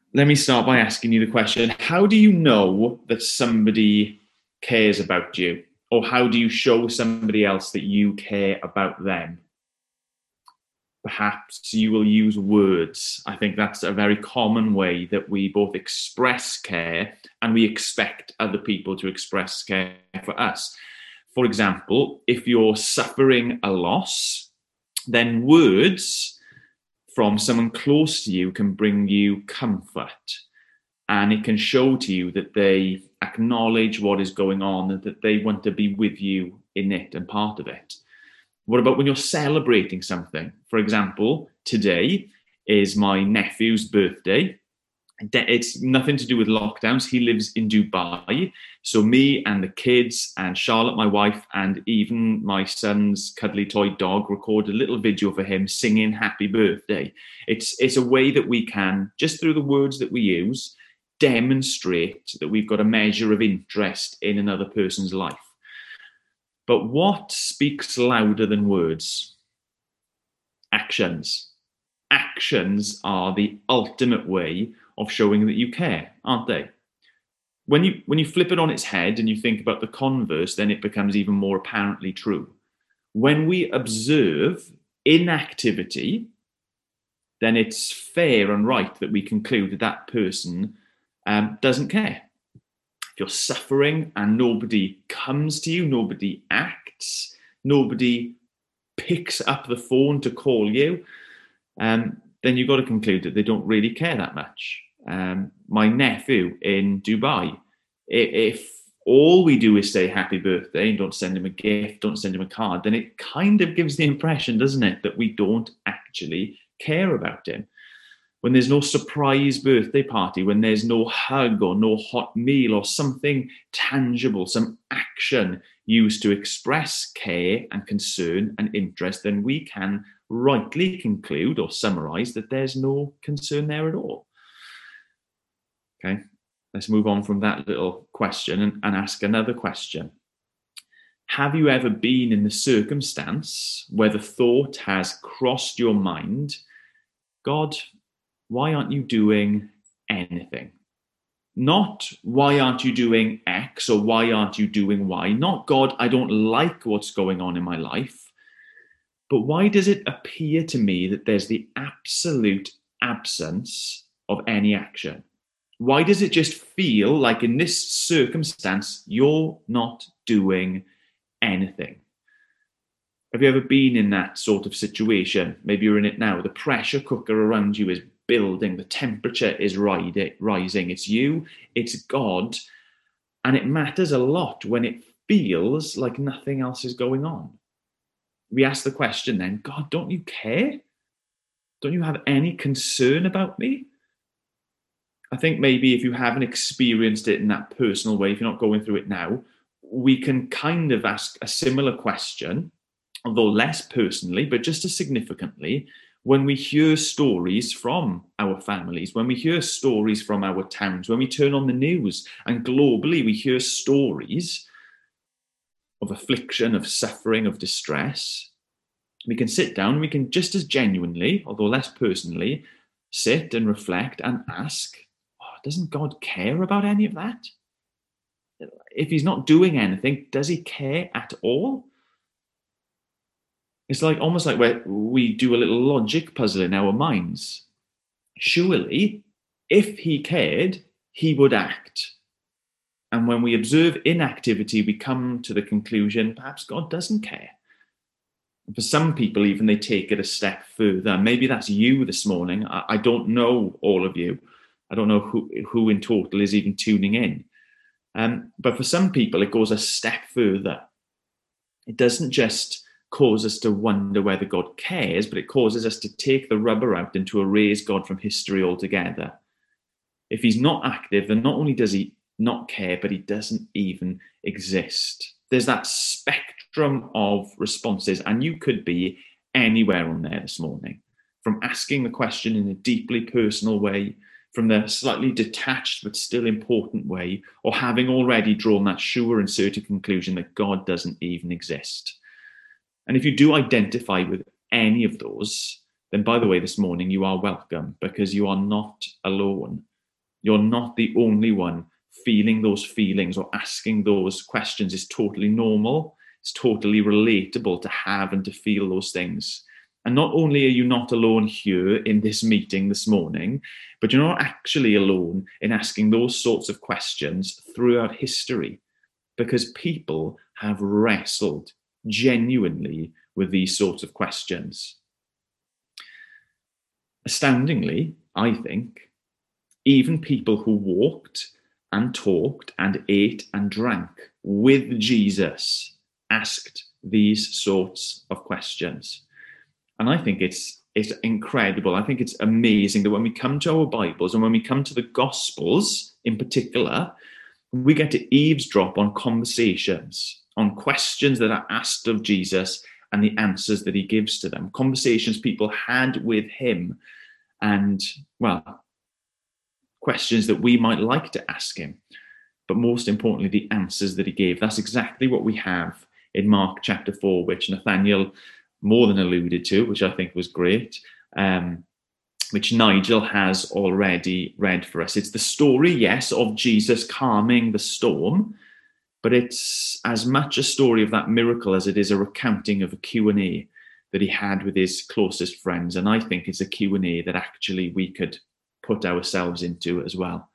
let me start by asking you the question: how do you know that somebody cares about you? Or how do you show somebody else that you care about them? Perhaps you will use words. I think that's a very common way that we both express care and we expect other people to express care for us. For example, if you're suffering a loss, then words from someone close to you can bring you comfort, and it can show to you that they acknowledge what is going on and that they want to be with you in it and part of it. What about when you're celebrating something? For example, today is my nephew's birthday. It's nothing to do with lockdowns. He lives in Dubai. So me and the kids and Charlotte, my wife, and even my son's cuddly toy dog recorded a little video for him singing happy birthday. It's a way that we can, just through the words that we use, demonstrate that we've got a measure of interest in another person's life. But what speaks louder than words? Actions. Actions are the ultimate way of showing that you care, aren't they? When you flip it on its head and you think about the converse, then it becomes even more apparently true. When we observe inactivity, then it's fair and right that we conclude that that person doesn't care. If you're suffering and nobody comes to you, nobody acts, nobody picks up the phone to call you, then you've got to conclude that they don't really care that much. My nephew in Dubai, if all we do is say happy birthday and don't send him a gift, don't send him a card, then it kind of gives the impression, doesn't it, that we don't actually care about him. When there's no surprise birthday party, when there's no hug or no hot meal or something tangible, some action used to express care and concern and interest, then we can rightly conclude or summarize that there's no concern there at all. Okay, let's move on from that little question and ask another question. Have you ever been in the circumstance where the thought has crossed your mind, God, why aren't you doing anything? Not why aren't you doing X or why aren't you doing Y? Not God, I don't like what's going on in my life. But why does it appear to me that there's the absolute absence of any action? Why does it just feel like in this circumstance, you're not doing anything? Have you ever been in that sort of situation? Maybe you're in it now. The pressure cooker around you is building. The temperature is rising. It's you, it's God. And it matters a lot when it feels like nothing else is going on. We ask the question then, God, don't you care? Don't you have any concern about me? I think maybe if you haven't experienced it in that personal way, if you're not going through it now, we can kind of ask a similar question, although less personally, but just as significantly, when we hear stories from our families, when we hear stories from our towns, when we turn on the news and globally we hear stories of affliction, of suffering, of distress, we can sit down and we can just as genuinely, although less personally, sit and reflect and ask, doesn't God care about any of that? If he's not doing anything, does he care at all? It's like almost like where we do a little logic puzzle in our minds. Surely, if he cared, he would act. And when we observe inactivity, we come to the conclusion, perhaps God doesn't care. And for some people, even they take it a step further. Maybe that's you this morning. I don't know all of you. I don't know who in total is even tuning in. But for some people, it goes a step further. It doesn't just cause us to wonder whether God cares, but it causes us to take the rubber out and to erase God from history altogether. If he's not active, then not only does he not care, but he doesn't even exist. There's that spectrum of responses, and you could be anywhere on there this morning, from asking the question in a deeply personal way, from the slightly detached but still important way, or having already drawn that sure and certain conclusion that God doesn't even exist. And if you do identify with any of those, then by the way, this morning you are welcome, because you are not alone. You're not the only one feeling those feelings or asking those questions. It's totally normal. It's totally relatable to have and to feel those things. And not only are you not alone here in this meeting this morning, but you're not actually alone in asking those sorts of questions throughout history, because people have wrestled genuinely with these sorts of questions. Astoundingly, I think, even people who walked and talked and ate and drank with Jesus asked these sorts of questions. And I think it's incredible. I think it's amazing that when we come to our Bibles and when we come to the Gospels in particular, we get to eavesdrop on conversations, on questions that are asked of Jesus and the answers that he gives to them. Conversations people had with him and, well, questions that we might like to ask him. But most importantly, the answers that he gave. That's exactly what we have in Mark chapter 4, which Nathaniel more than alluded to, which I think was great, which Nigel has already read for us. It's the story, yes, of Jesus calming the storm, but it's as much a story of that miracle as it is a recounting of a Q&A that he had with his closest friends. And I think it's a Q&A that actually we could put ourselves into as well.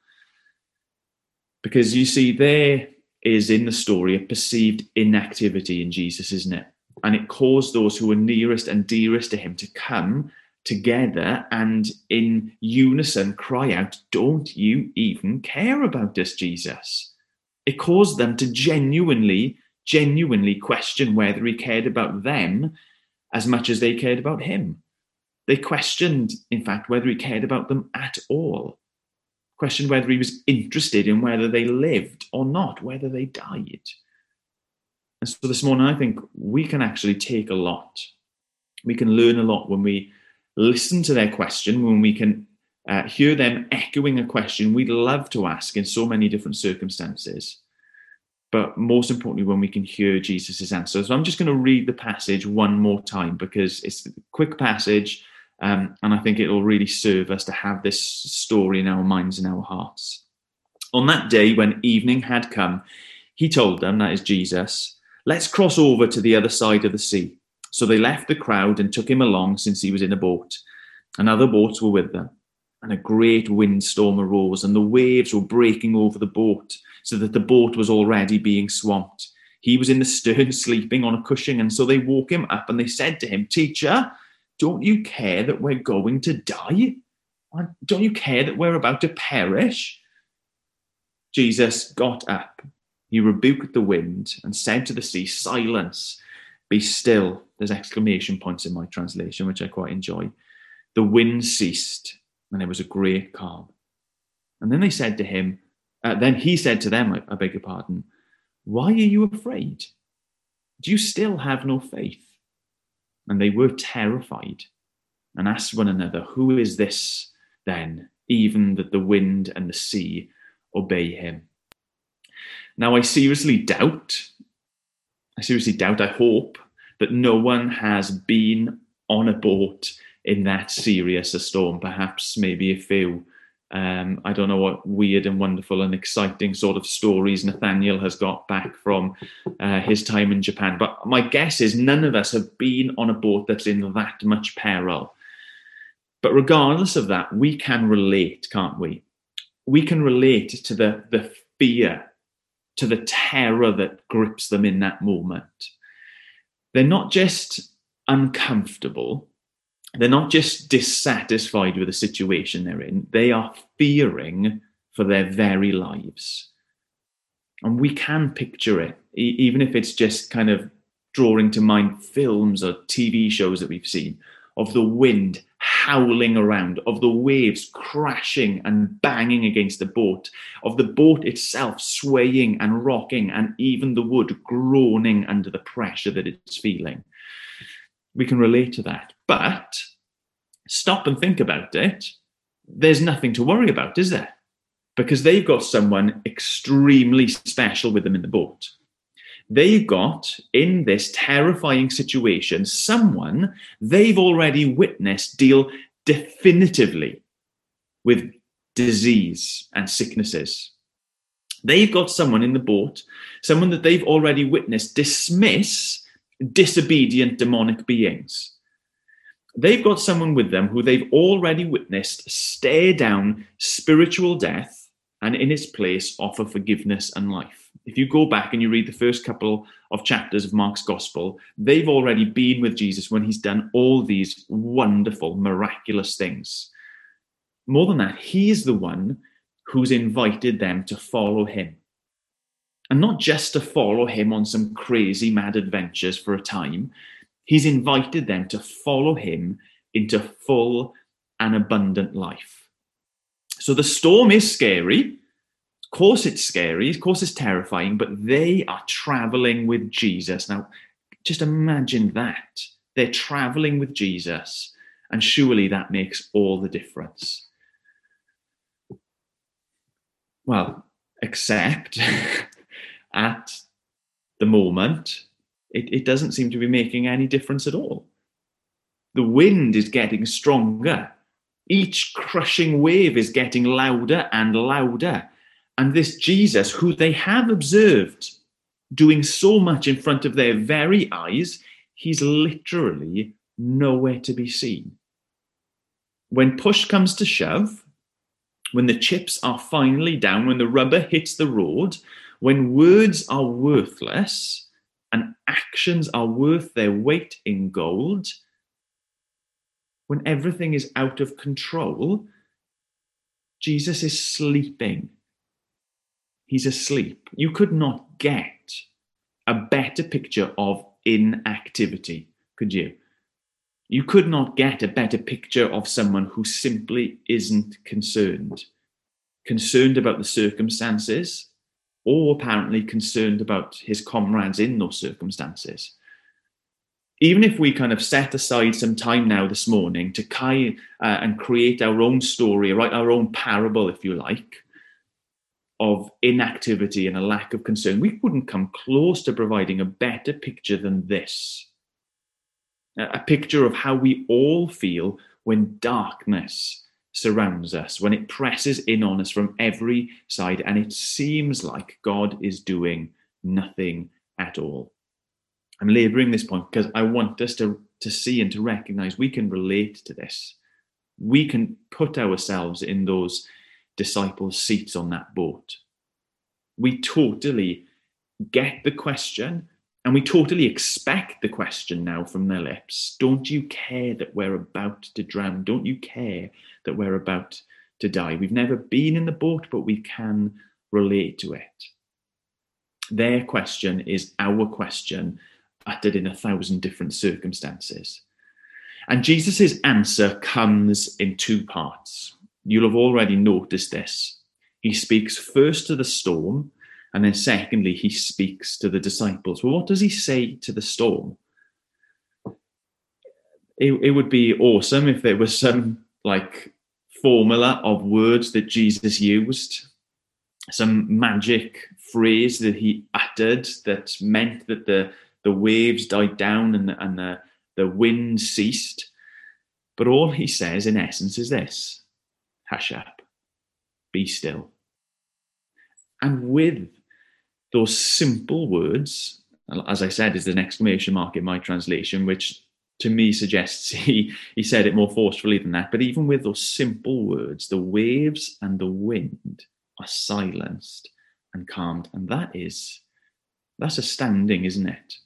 Because you see, there is in the story a perceived inactivity in Jesus, isn't it? And it caused those who were nearest and dearest to him to come together and in unison cry out, "Don't you even care about us, Jesus?" It caused them to genuinely question whether he cared about them as much as they cared about him. They questioned, in fact, whether he cared about them at all. Questioned whether he was interested in whether they lived or not, whether they died. And so this morning, I think we can actually take a lot. We can learn a lot when we listen to their question, when we can hear them echoing a question we'd love to ask in so many different circumstances. But most importantly, when we can hear Jesus' answer. So I'm just going to read the passage one more time because it's a quick passage, and I think it will really serve us to have this story in our minds and our hearts. On that day, when evening had come, he told them, that is Jesus, "Let's cross over to the other side of the sea." So they left the crowd and took him along, since he was in a boat. And other boats were with them. And a great windstorm arose, and the waves were breaking over the boat, so that the boat was already being swamped. He was in the stern, sleeping on a cushion, and so they woke him up, and they said to him, "Teacher, don't you care that we're going to die? Don't you care that we're about to perish?" Jesus got up. He rebuked the wind and said to the sea, "Silence, be still." There's exclamation points in my translation, which I quite enjoy. The wind ceased, and there was a great calm. And then they said to him, then he said to them, I beg your pardon, "Why are you afraid? Do you still have no faith?" And they were terrified and asked one another, "Who is this then, even that the wind and the sea obey him?" Now, I seriously doubt, I hope that no one has been on a boat in that serious a storm. Perhaps maybe a few. I don't know what weird and wonderful and exciting sort of stories Nathaniel has got back from his time in Japan. But my guess is none of us have been on a boat that's in that much peril. But regardless of that, we can relate, can't we? We can relate to the fear, to the terror that grips them in that moment. They're not just uncomfortable. They're not just dissatisfied with the situation they're in. They are fearing for their very lives. And we can picture it, even if it's just kind of drawing to mind films or TV shows that we've seen, of the wind howling around, of the waves crashing and banging against the boat, of the boat itself swaying and rocking, and even the wood groaning under the pressure that it's feeling. We can relate to that. But stop and think about it. There's nothing to worry about, is there? Because they've got someone extremely special with them in the boat. They've got, in this terrifying situation, someone they've already witnessed deal definitively with disease and sicknesses. They've got someone in the boat, someone that they've already witnessed dismiss disobedient demonic beings. They've got someone with them who they've already witnessed stare down spiritual death and in its place offer forgiveness and life. If you go back and you read the first couple of chapters of Mark's gospel, they've already been with Jesus when he's done all these wonderful, miraculous things. More than that, he's the one who's invited them to follow him. And not just to follow him on some crazy mad adventures for a time. He's invited them to follow him into full and abundant life. So the storm is scary. Of course it's scary. Of course it's terrifying. But they are traveling with Jesus. Now, just imagine that. They're traveling with Jesus. And surely that makes all the difference. Well, except at the moment, it doesn't seem to be making any difference at all. The wind is getting stronger. Each crushing wave is getting louder and louder. And this Jesus, who they have observed doing so much in front of their very eyes, he's literally nowhere to be seen. When push comes to shove, when the chips are finally down, when the rubber hits the road, when words are worthless and actions are worth their weight in gold, when everything is out of control, Jesus is sleeping. He's asleep. You could not get a better picture of inactivity, could you? You could not get a better picture of someone who simply isn't concerned about the circumstances, or apparently concerned about his comrades in those circumstances. Even if we kind of set aside some time now this morning to and create our own story, write our own parable, if you like, of inactivity and a lack of concern, we wouldn't come close to providing a better picture than this. A picture of how we all feel when darkness surrounds us, when it presses in on us from every side, and it seems like God is doing nothing at all. I'm laboring this point because I want us to see and to recognize we can relate to this. We can put ourselves in those disciples' seats on that boat. We totally get the question, and we totally expect the question now from their lips. Don't you care that we're about to drown? Don't you care that we're about to die? We've never been in the boat, but we can relate to it. Their question is our question, uttered in 1,000 different circumstances. And Jesus' answer comes in two parts. You'll have already noticed this. He speaks first to the storm, and then secondly, he speaks to the disciples. Well, what does he say to the storm? It would be awesome if there was some formula of words that Jesus used, some magic phrase that he uttered that meant that the waves died down and the wind ceased. But all he says in essence is this: hush up, be still. And with those simple words, as I said, is an exclamation mark in my translation, which to me suggests he said it more forcefully than that. But even with those simple words, the waves and the wind are silenced and calmed. And that's astounding, isn't it?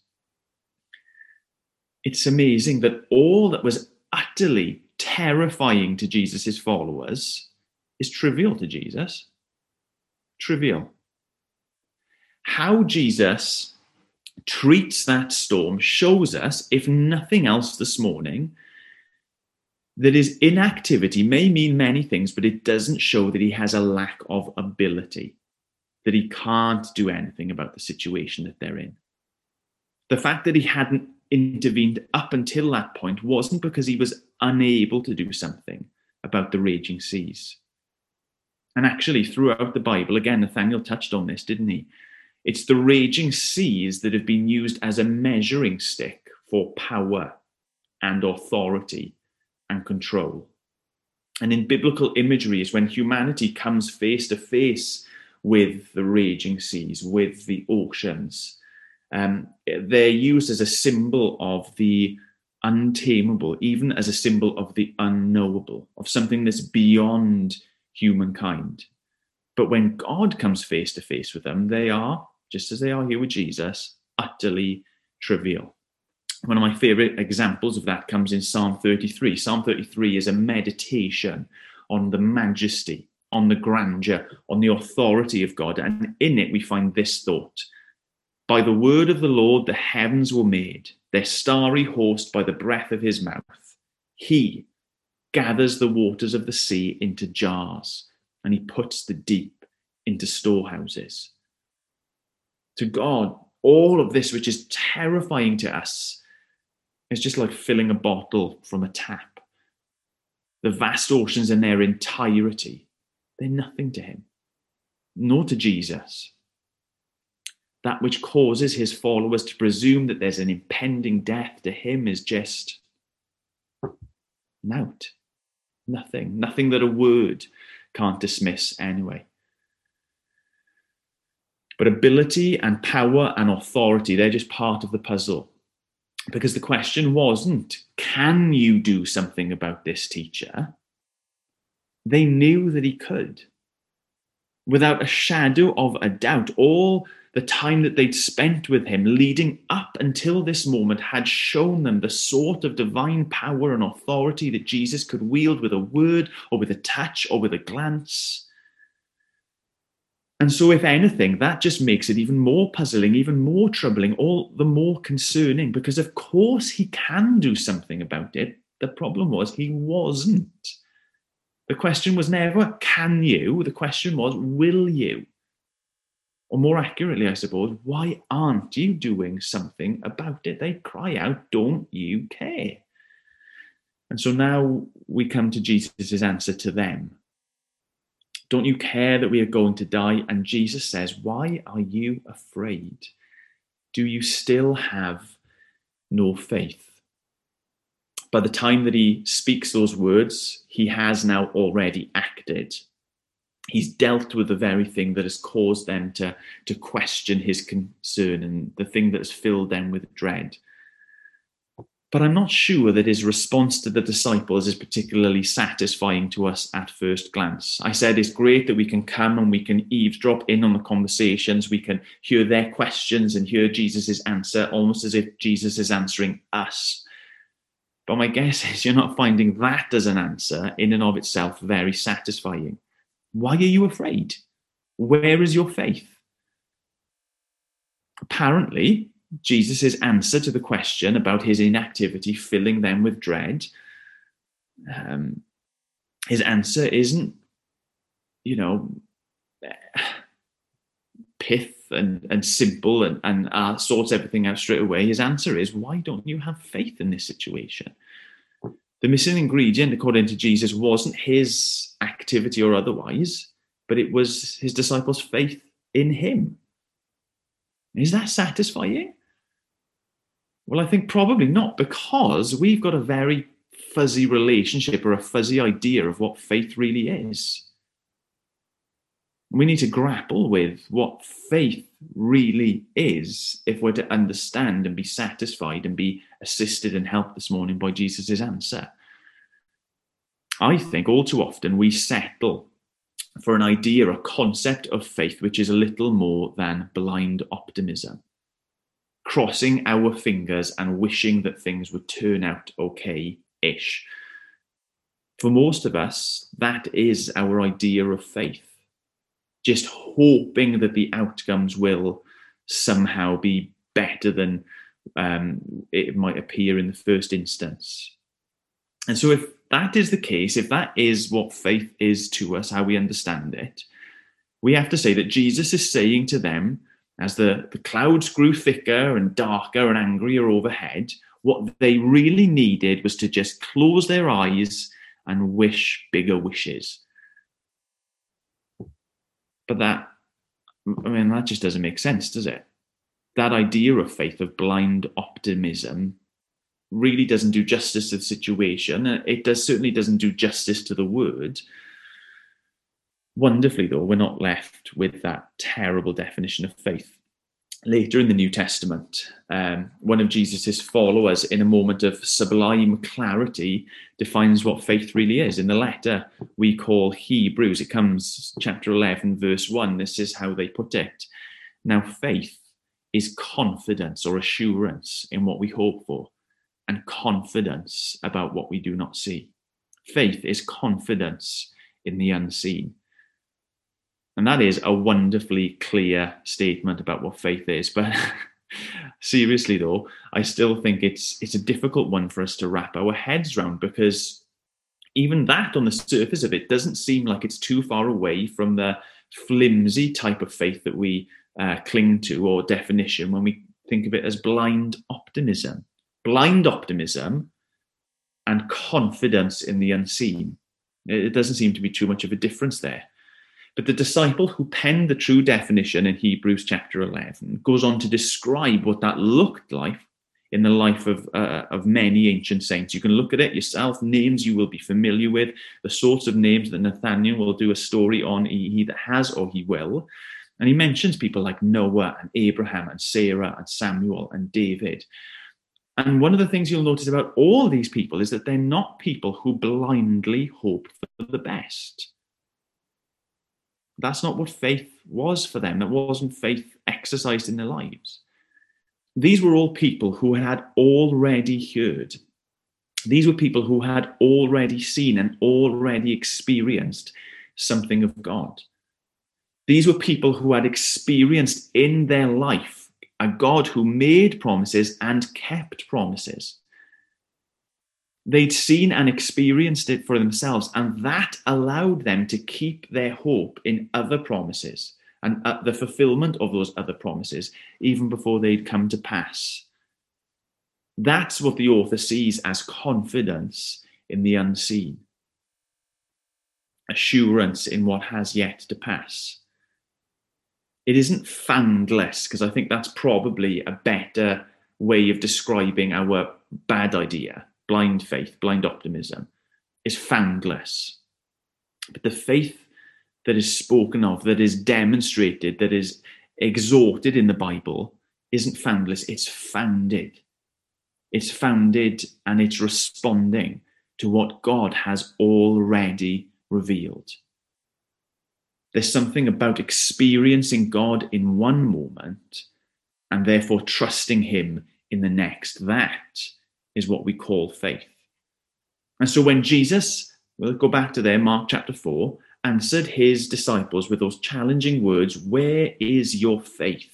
It's amazing that all that was utterly terrifying to Jesus' followers is trivial to Jesus. Trivial. How Jesus treats that storm shows us, if nothing else this morning, that his inactivity may mean many things, but it doesn't show that he has a lack of ability, that he can't do anything about the situation that they're in. The fact that he hadn't intervened up until that point wasn't because he was unable to do something about the raging seas. And actually, throughout the Bible, again, Nathaniel touched on this, didn't he? It's the raging seas that have been used as a measuring stick for power and authority and control. And in biblical imagery is when humanity comes face to face with the raging seas, with the oceans. They're used as a symbol of the untamable, even as a symbol of the unknowable, of something that's beyond humankind. But when God comes face to face with them, they are, just as they are here with Jesus, utterly trivial. One of my favorite examples of that comes in Psalm 33. Psalm 33 is a meditation on the majesty, on the grandeur, on the authority of God. And in it, we find this thought: by the word of the Lord, the heavens were made, their starry host by the breath of his mouth. He gathers the waters of the sea into jars, and he puts the deep into storehouses. To God, all of this, which is terrifying to us, is just like filling a bottle from a tap. The vast oceans in their entirety, they're nothing to him, nor to Jesus. That which causes his followers to presume that there's an impending death to him is just naught. Nothing that a word can't dismiss anyway. But ability and power and authority, they're just part of the puzzle. Because the question wasn't, can you do something about this, teacher? They knew that he could. Without a shadow of a doubt, all the time that they'd spent with him leading up until this moment had shown them the sort of divine power and authority that Jesus could wield with a word or with a touch or with a glance. And so, if anything, that just makes it even more puzzling, even more troubling, all the more concerning, because of course he can do something about it. The problem was he wasn't. The question was never, can you? The question was, will you? Or more accurately, I suppose, why aren't you doing something about it? They cry out, don't you care? And so now we come to Jesus' answer to them. Don't you care that we are going to die? And Jesus says, why are you afraid? Do you still have no faith? By the time that he speaks those words, he has now already acted. He's dealt with the very thing that has caused them to question his concern and the thing that has filled them with dread. But I'm not sure that his response to the disciples is particularly satisfying to us at first glance. I said it's great that we can come and we can eavesdrop in on the conversations. We can hear their questions and hear Jesus' answer, almost as if Jesus is answering us. But my guess is you're not finding that as an answer in and of itself very satisfying. Why are you afraid? Where is your faith? Apparently, Jesus' answer to the question about his inactivity filling them with dread, his answer isn't, pith and simple and sorts everything out straight away. His answer is, why don't you have faith in this situation? The missing ingredient, according to Jesus, wasn't his activity or otherwise, but it was his disciples' faith in him. Is that satisfying? Well, I think probably not, because we've got a very fuzzy relationship or a fuzzy idea of what faith really is. We need to grapple with what faith really is if we're to understand and be satisfied and be assisted and helped this morning by Jesus' answer. I think all too often we settle for an idea, a concept of faith, which is a little more than blind optimism. Crossing our fingers and wishing that things would turn out okay-ish. For most of us, that is our idea of faith. Just hoping that the outcomes will somehow be better than it might appear in the first instance. And so if that is the case, if that is what faith is to us, how we understand it, we have to say that Jesus is saying to them, as the clouds grew thicker and darker and angrier overhead, what they really needed was to just close their eyes and wish bigger wishes. But that just doesn't make sense, does it? That idea of faith, of blind optimism, really doesn't do justice to the situation. It certainly doesn't do justice to the word. Wonderfully, though, we're not left with that terrible definition of faith. Later in the New Testament, one of Jesus's followers, in a moment of sublime clarity, defines what faith really is. In the letter we call Hebrews, it comes chapter 11, verse 1. This is how they put it. Now, faith is confidence or assurance in what we hope for, and confidence about what we do not see. Faith is confidence in the unseen. And that is a wonderfully clear statement about what faith is. But seriously, though, I still think it's a difficult one for us to wrap our heads around, because even that, on the surface of it, doesn't seem like it's too far away from the flimsy type of faith that we cling to, or definition, when we think of it as blind optimism. Blind optimism and confidence in the unseen. It doesn't seem to be too much of a difference there. But the disciple who penned the true definition in Hebrews chapter 11 goes on to describe what that looked like in the life of many ancient saints. You can look at it yourself, names you will be familiar with, the sorts of names that Nathaniel will do a story on, he either has or he will. And he mentions people like Noah and Abraham and Sarah and Samuel and David. And one of the things you'll notice about all these people is that they're not people who blindly hope for the best. That's not what faith was for them. That wasn't faith exercised in their lives. These were all people who had already heard. These were people who had already seen and already experienced something of God. These were people who had experienced in their life a God who made promises and kept promises. They'd seen and experienced it for themselves, and that allowed them to keep their hope in other promises and the fulfillment of those other promises, even before they'd come to pass. That's what the author sees as confidence in the unseen, assurance in what has yet to pass. It isn't foundless, because I think that's probably a better way of describing our bad idea. Blind faith, blind optimism, is foundless. But the faith that is spoken of, that is demonstrated, that is exhorted in the Bible, isn't foundless, it's founded. It's founded and it's responding to what God has already revealed. There's something about experiencing God in one moment and therefore trusting him in the next. That is what we call faith. And so when Jesus, we'll go back to there, Mark chapter 4, answered his disciples with those challenging words, "Where is your faith?"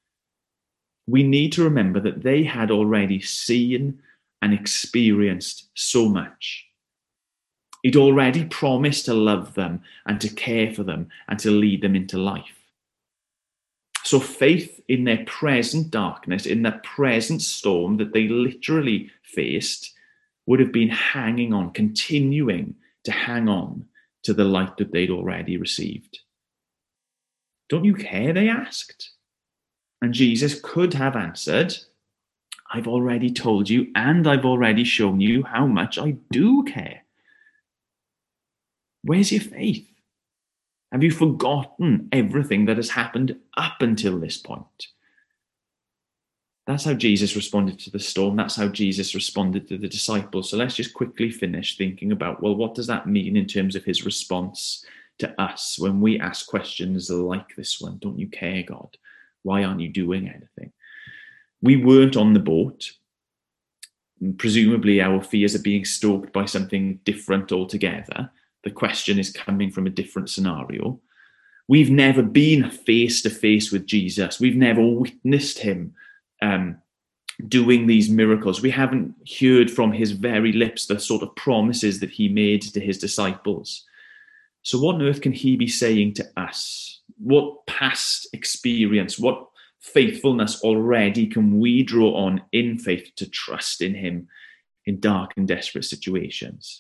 we need to remember that they had already seen and experienced so much. He'd already promised to love them and to care for them and to lead them into life. So faith in their present darkness, in the present storm that they literally faced, would have been hanging on, continuing to hang on to the light that they'd already received. "Don't you care?" they asked. And Jesus could have answered, "I've already told you and I've already shown you how much I do care." Where's your faith? Have you forgotten everything that has happened up until this point? That's how Jesus responded to the storm. That's how Jesus responded to the disciples. So let's just quickly finish thinking about, well, what does that mean in terms of his response to us when we ask questions like this one? Don't you care, God? Why aren't you doing anything? We weren't on the boat. Presumably our fears are being stoked by something different altogether. The question is coming from a different scenario. We've never been face to face with Jesus. We've never witnessed him doing these miracles. We haven't heard from his very lips the sort of promises that he made to his disciples. So what on earth can he be saying to us? What past experience, what faithfulness already can we draw on in faith to trust in him in dark and desperate situations?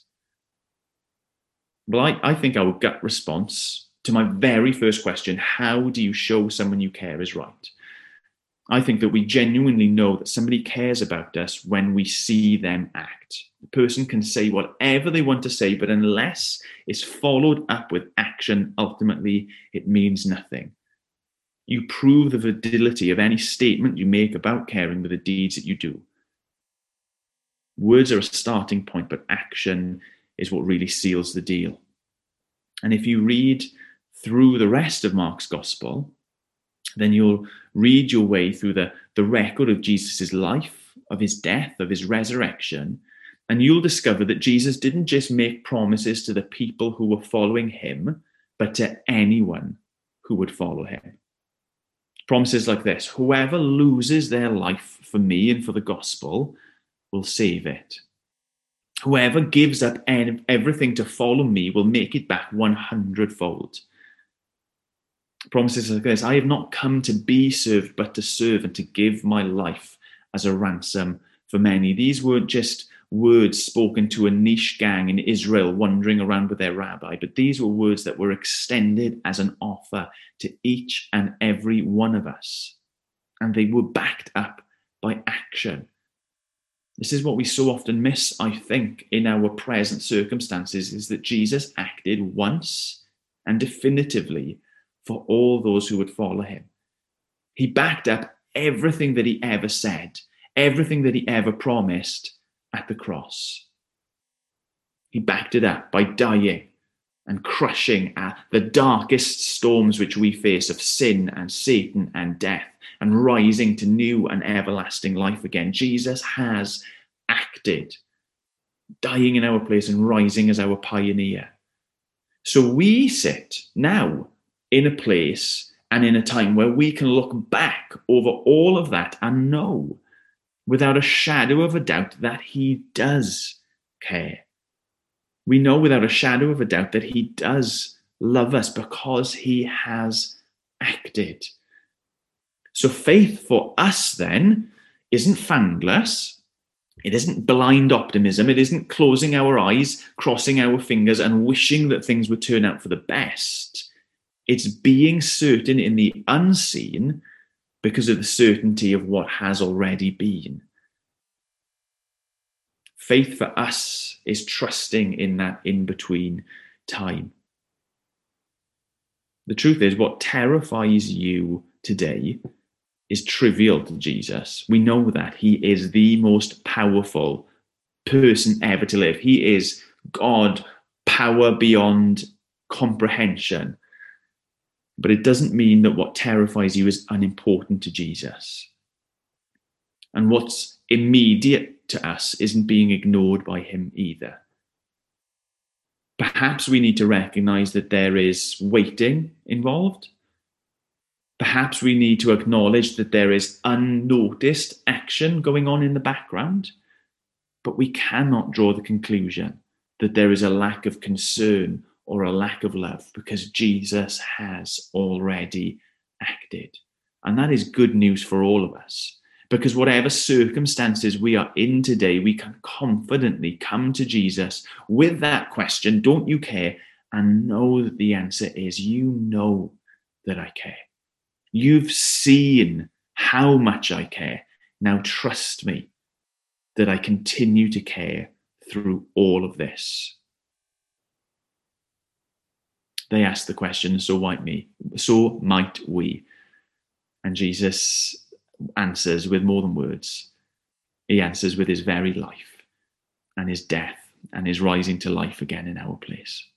Well, I think our gut response to my very first question, how do you show someone you care, is right. I think that we genuinely know that somebody cares about us when we see them act. The person can say whatever they want to say, but unless it's followed up with action, ultimately it means nothing. You prove the validity of any statement you make about caring with the deeds that you do. Words are a starting point, but action is what really seals the deal. And if you read through the rest of Mark's gospel, then you'll read your way through the record of Jesus' life, of his death, of his resurrection, and you'll discover that Jesus didn't just make promises to the people who were following him, but to anyone who would follow him. Promises like this: whoever loses their life for me and for the gospel will save it. Whoever gives up everything to follow me will make it back 100-fold. Promises like this: I have not come to be served, but to serve and to give my life as a ransom for many. These weren't just words spoken to a niche gang in Israel wandering around with their rabbi, but these were words that were extended as an offer to each and every one of us. And they were backed up by action. This is what we so often miss, I think, in our present circumstances, is that Jesus acted once and definitively for all those who would follow him. He backed up everything that he ever said, everything that he ever promised at the cross. He backed it up by dying and crushing the darkest storms which we face of sin and Satan and death, and rising to new and everlasting life again. Jesus has acted, dying in our place and rising as our pioneer. So we sit now in a place and in a time where we can look back over all of that and know without a shadow of a doubt that he does care. We know without a shadow of a doubt that he does love us because he has acted. So faith for us then isn't foundless. It isn't blind optimism. It isn't closing our eyes, crossing our fingers and wishing that things would turn out for the best. It's being certain in the unseen because of the certainty of what has already been. Faith for us is trusting in that in-between time. The truth is, what terrifies you today is trivial to Jesus. We know that he is the most powerful person ever to live. He is God, power beyond comprehension. But it doesn't mean that what terrifies you is unimportant to Jesus. And what's immediate to us isn't being ignored by him either. Perhaps we need to recognize that there is waiting involved. Perhaps we need to acknowledge that there is unnoticed action going on in the background. But we cannot draw the conclusion that there is a lack of concern or a lack of love, because Jesus has already acted. And that is good news for all of us, because whatever circumstances we are in today, we can confidently come to Jesus with that question, don't you care? And know that the answer is, you know that I care. You've seen how much I care. Now trust me that I continue to care through all of this. They ask the question, so might we. And Jesus answers with more than words. He answers with his very life and his death and his rising to life again in our place.